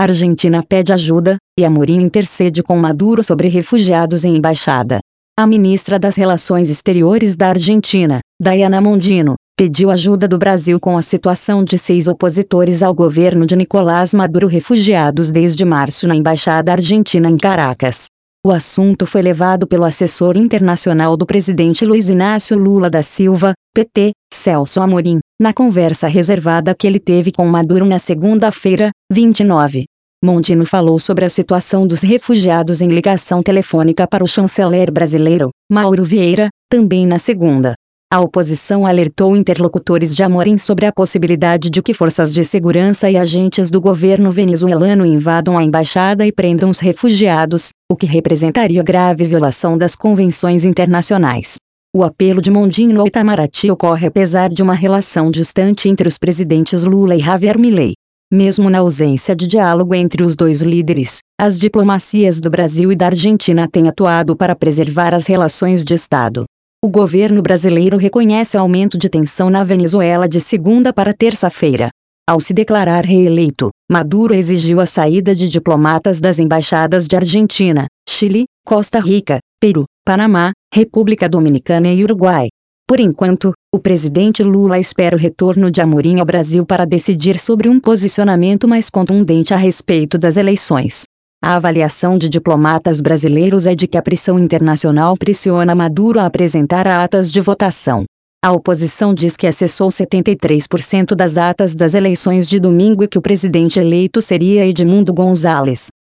A Argentina pede ajuda, e Amorim intercede com Maduro sobre refugiados em embaixada. A ministra das Relações Exteriores da Argentina, Diana Mondino, pediu ajuda do Brasil com a situação de 6 opositores ao governo de Nicolás Maduro refugiados desde março na embaixada argentina em Caracas. O assunto foi levado pelo assessor internacional do presidente Luiz Inácio Lula da Silva, PT, Celso Amorim, na conversa reservada que ele teve com Maduro na segunda-feira, 29. Mondino falou sobre a situação dos refugiados em ligação telefônica para o chanceler brasileiro, Mauro Vieira, também na segunda. A oposição alertou interlocutores de Amorim sobre a possibilidade de que forças de segurança e agentes do governo venezuelano invadam a embaixada e prendam os refugiados, o que representaria grave violação das convenções internacionais. O apelo de Mondino ao Itamaraty ocorre apesar de uma relação distante entre os presidentes Lula e Javier Milei. Mesmo na ausência de diálogo entre os dois líderes, as diplomacias do Brasil e da Argentina têm atuado para preservar as relações de Estado. O governo brasileiro reconhece aumento de tensão na Venezuela de segunda para terça-feira. Ao se declarar reeleito, Maduro exigiu a saída de diplomatas das embaixadas de Argentina, Chile, Costa Rica, Peru, Panamá, República Dominicana e Uruguai. Por enquanto, o presidente Lula espera o retorno de Amorim ao Brasil para decidir sobre um posicionamento mais contundente a respeito das eleições. A avaliação de diplomatas brasileiros é de que a pressão internacional pressiona Maduro a apresentar atas de votação. A oposição diz que acessou 73% das atas das eleições de domingo e que o presidente eleito seria Edmundo Gonzalez,